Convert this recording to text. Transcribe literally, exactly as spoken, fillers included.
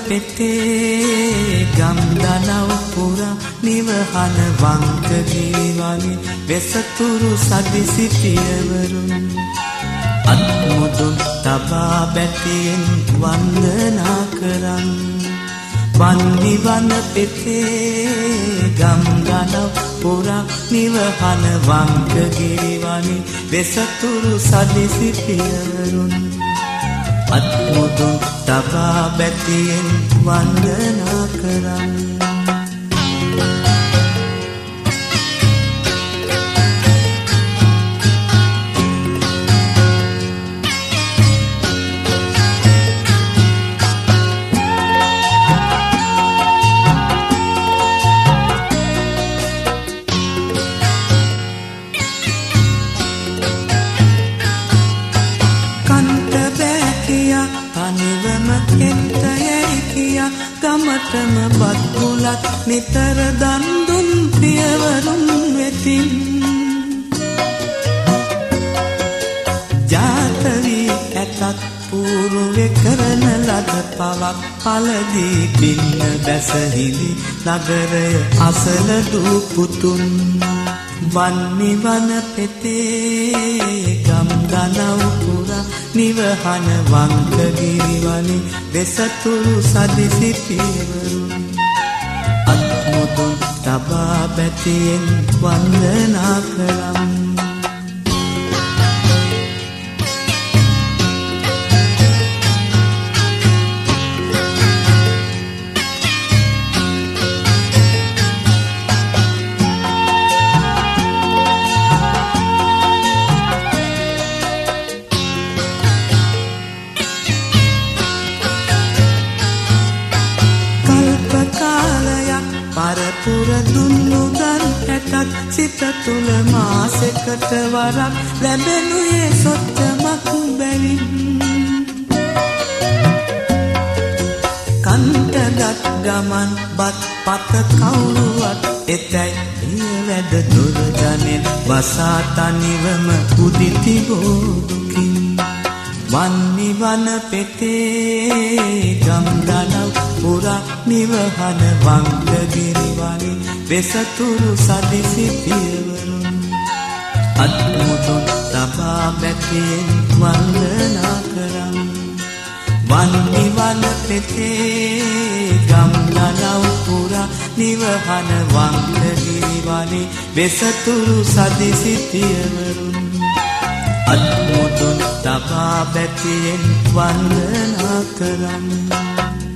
පෙතේ ගම්දනව් පුරා නිවහන වංක ගිරිවනි වෙසතුරු සදිසි පියවරුන් අත්මුදුන් තබා බැතියෙන් වන්දනා කරන් වන්නිවන පෙතේ ගම්දනව් පුරා නිවහන වංක ගිරිවනි වෙසතුරු සදිසි පියවරුන් අත්මුදුන් තබා බැතියෙන් වන්දනා කරන් ගමටම බත්ගුලත් නිතර දන්දුන් පියවරුන් වෙතින් ජාතවී ඇතත් පූරුවෙ කරන ලද පවක් පලදී පින්න බැසහිලි නගරය අසල දූපුතුන් වන්නිවන පෙතේ ගම්දනව් පුරා නිවහන වංක ගිරිවනි වෙසතුරු සදිසි පියවරුන් අත්මුදුන් තබා බැතියෙන් වන්දනා කරම් පරපුර දුන්නුදන් ඇටත් සිත තුළ මාසෙකට වරක් ලැබෙනුයේ සොත්තමක් බැවින් කන්ටගත් ගමන් බත් පත කවුරුවත් එතැයි එය වැඩ දුරජනෙන් වසා තනිවම උදිති බෝදුකින් වන්නිවන පෙතේ ගම්දනව් පුරා නිවහන වංක ගිරිවනි වෙසතුරු සදිසි පියවරුන් අත්මුදුන් තබා බැතියෙන් වන්දනා කරම් වන්නිවන පෙතේ ගම්දනව් පුරා නිවහන වංක ගිරිවනි වෙසතුරු සදිසි පියවරුන් අත්මුදුන් තබා බැතියෙන් වන්දනා කරම්